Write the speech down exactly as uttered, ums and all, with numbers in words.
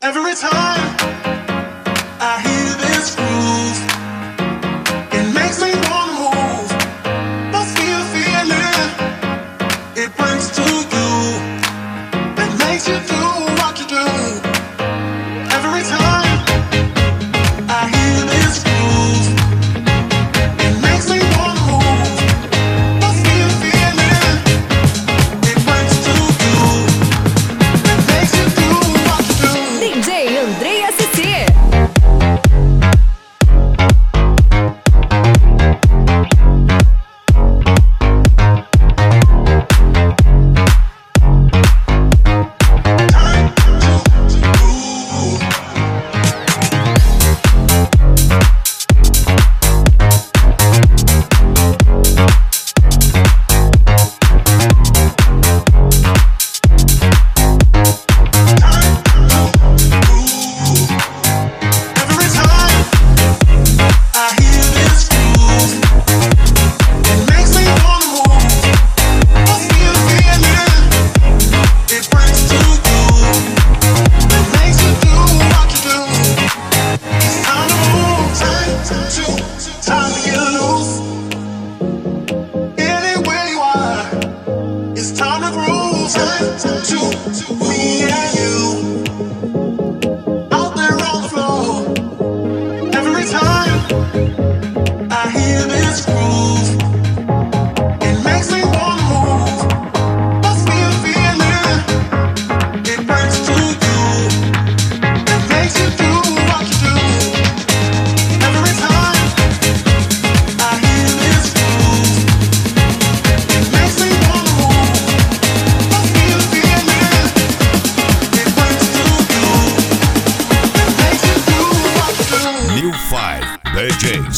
Every time I hear this groove, it makes me wanna move. Must be a feeling it brings to you that makes you do what you do. Every time I hear this groove, it makes me wanna move. Must be a feeling it brings to you that makes you do what you do. D J Andrea C C. D Js